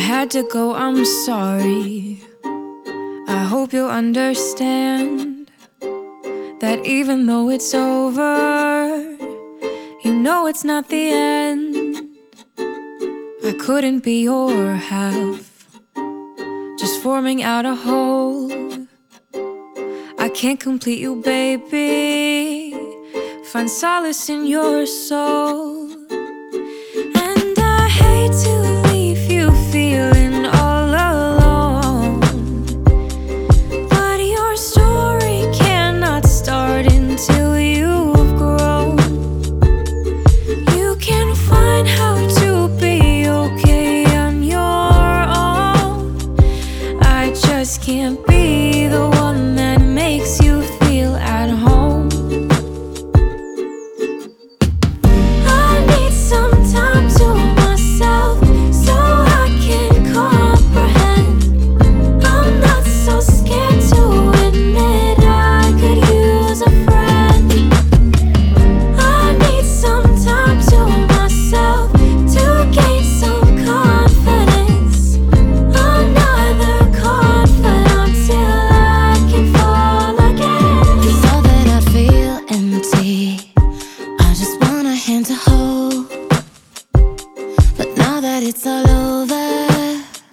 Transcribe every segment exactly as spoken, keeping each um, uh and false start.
had to go, I'm sorry. I hope you'll understand that even though it's over, you know it's not the end. I couldn't be your half, just forming out a whole. I can't complete you, baby. Find solace in your soul. And I hate to leave you feeling all alone, but your story cannot start until you've grown. You can find how to be okay on your own. I just can't be the one that makes you feel at home. To hold, but now that it's all over,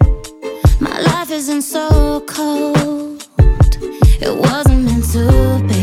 my life isn't so cold. It wasn't meant to be.